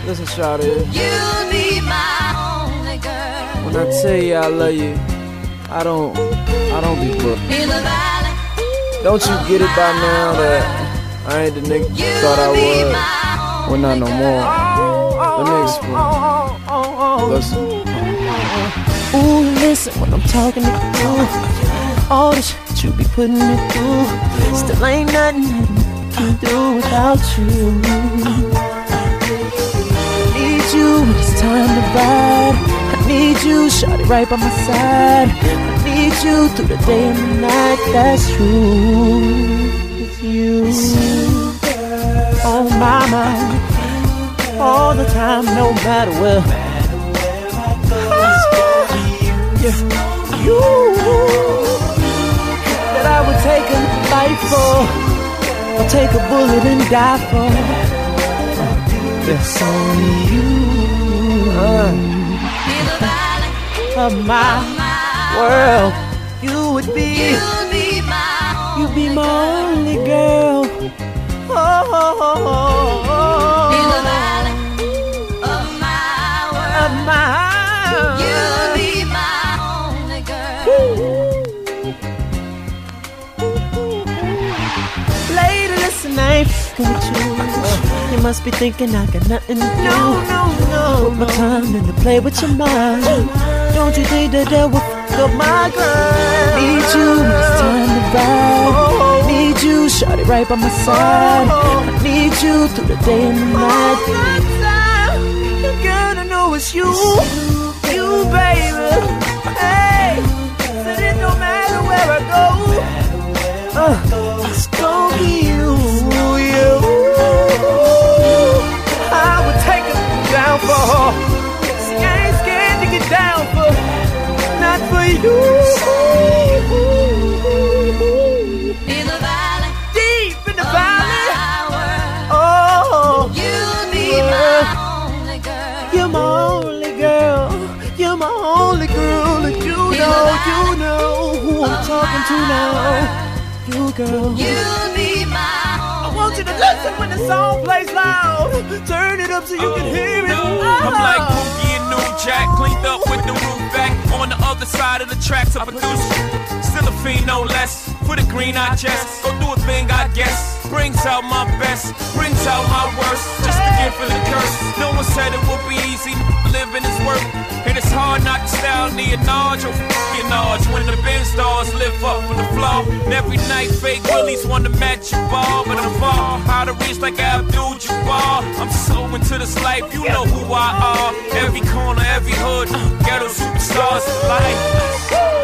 Listen, shawty. You'll be my only girl. When I tell you I love you, I don't be booked. In the valley. Don't you get it by now that I ain't the nigga you thought I was? Well, not no more. Let me explain. Listen. Ooh, listen when I'm talking to you. All the shit that you be putting me through, still ain't nothing I can do without you. I need you when it's time to ride. I need you, shawty, right by my side. I need you through the day and the night. That's true. It's you on my mind all the time, no matter where. Yeah, you that I would take a life for, or take a bullet and die for. It's only you of my world. You would be, you'd be my only girl. Oh, oh, oh, oh, oh. In the valley of my world. You'll be my only girl. Lady, listen, I ain't fucking with you. You must be thinking I got nothing to do. No. Put my time in to play with your mind. Don't you think that will fuck up my girl? Need you when it's time to ride. Need you, shawty, right by my side. I need you through the day and the night. You gotta know it's you, baby. Hey, said it no matter where I go, it's gonna be you. I would take it down for her. See, I ain't scared to get down for, not for you. In the valley, deep in the valley. Oh, you'll be my only girl. You're my only girl. You're my only girl, and you know who I'm talking to now. You, girl. You'll be my. I want you to listen when the song plays loud. Turn it up so you can hear it. I'm like Boogie and New Jack, cleaned up with the roof back on the other side of the track to produce. Still a fiend, no less. For the green, I just go do a thing, I guess. Brings out my best, brings out my worst. Just a gift for the curse. No one said it would be easy. Living is work, and it's hard not to style near Nage or your Nage. When the Benz stars lift up from the floor, and every night fake willies want to match your ball, but I'm far how to reach like Abdul-Jabbar. I'm so into this life, you know who I are. Every corner, every hood, ghetto superstars like.